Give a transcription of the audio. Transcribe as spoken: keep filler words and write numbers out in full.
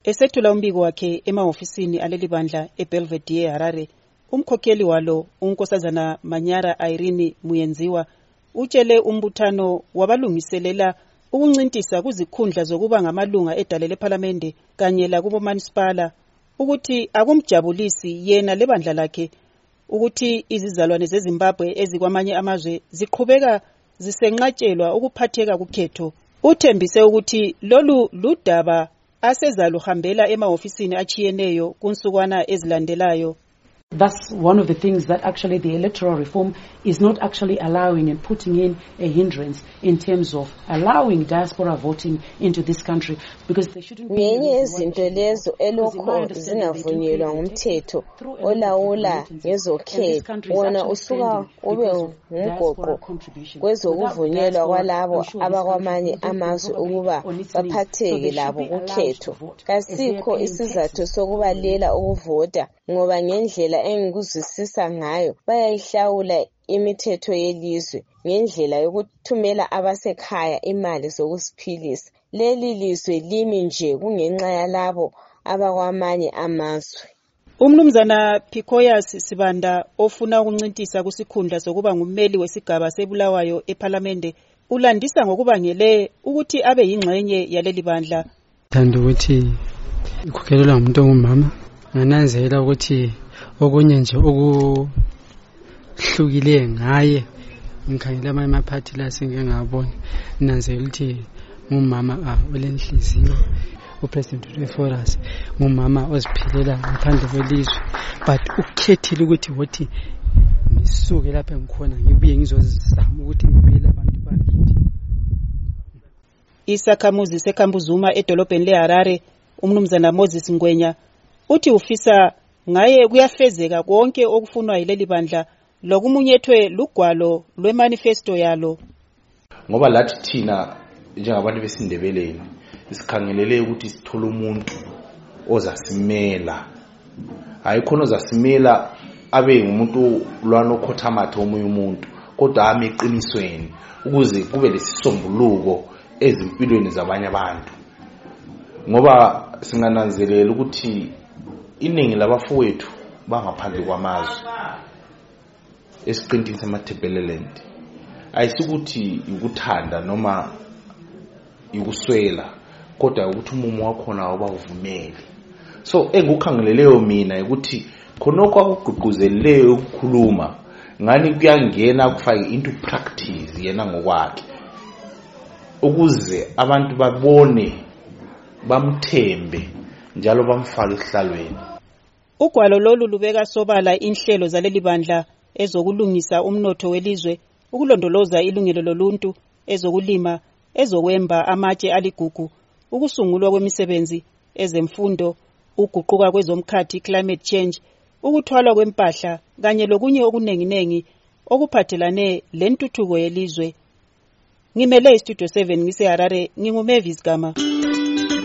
Esethula umbiko wakhe emahofisini aleli bandla eBelvedere Harare, umkhokheli walo uNkosazana Manyara Irene Muyenziwa utshele umbuthano wabalungiselela ukuncintisa kuzikhundla zokuba ngamalunga edale leParlamente kanye lakubo municipal ukuthi akumjabulisi yena lebandla lakhe ukuthi izizalwane zeZimbabwe ezikwamanye amazwe ziqhubeka zisenqatshelwa ukuphatheka kukhetho. Uthembise ukuthi lolu ludaba asezaluhambela emahofisini achiyeneyo kunsukwana ezilandelayo. That's one of the things that actually the electoral reform is not actually allowing and putting in a hindrance in terms of allowing diaspora voting into this country, because they shouldn't be ngenye izinto lezo elokho zingavunyelwa ngumthetho olawula ngezokhetho wona usuka ube ngumgoqo kwezokuvunyelwa kwalabo abakwamanye amazwe ukuba baphatheke labo kukhetho. Kasikho isizathu sokubalela ukuvota ngoba ngendlela engikuzwisisa ngayo bayayihlawula imithetho yelizwe ngendlela yokuthumela abasekhaya imali zokusiphilisa. Leli lizwe limi nje kungenxa yalabo abakwamanye amazwe. Umnumzana Pikoyas Sibanda ofuna ukuncintisa kusikhundla sokuba ngummeli wesigaba sebulawayo eParlamente ulandisa ngokubangele ukuthi abe yingxenye yaleli bandla. Thanda ukuthi ikhokhelwa ngumuntu ongumama, ngananzela ukuthi okunye nje okuhlukile ngaye ngikhangela ama amaphathi la sengeke ngabona nanzela ukuthi ngumama olenhliziyo. uPresident Reforas ngumama oziphilela ngaphandle kwelizwe, but ukukhethile ukuthi wothi ngisuke lapha ngikhona ngibuye ngizozama ukuthi ngibuyele abantu bakithi. Isakhamuzi seKambuzuma edolobheni leHarare umnumzana Moses Ngwenya uthi ufisa ngaye kuyafezeka konke okufunwa yileli bandla lokumunyethwe lugwalo lwemanifesto yalo. Ngoba lathi thina njengabantu besindebeleni isikhangelele ukuthi sithola umuntu ozasimela, ayikhona ozasimela abe ngumuntu lwana okhothamatha omunye umuntu, kodwa ame eqinisweni ukuze kube lesisombuluko ezimpilweni zabanye abantu. Ngoba singananzelela ukuthi iningi labafowethu bangaphandle kwamazwe esiqintini semaThebeleland ayisukuthi ukuthanda noma ikuswela, kodwa ukuthi umumo wakhona awubavumeli. So engikukhangeleleyo mina ukuthi khonokho akugqugquzeleleyo ukukhuluma ngani kuyangena kufake into practice yena ngokwakhe ukuze abantu babone bamthembe njalo bamfaka esihlalweni. Ugwalo lolu lubeka sobala inhlelo zaleli bandla ezokulungisa umnotho welizwe, ukulondoloza ilungelo loluntu, ezokulima, ezokwemba amatshe aligugu, ukusungulwa kwemisebenzi, ezemfundo, uguquka kwezomkhathi climate change, ukuthwalwa kwempahla kanye lokunye okunenginengi okuphathelane lentuthuko yelizwe. Ngimele iStudio seven ngise Harare, nginguMavis Gama.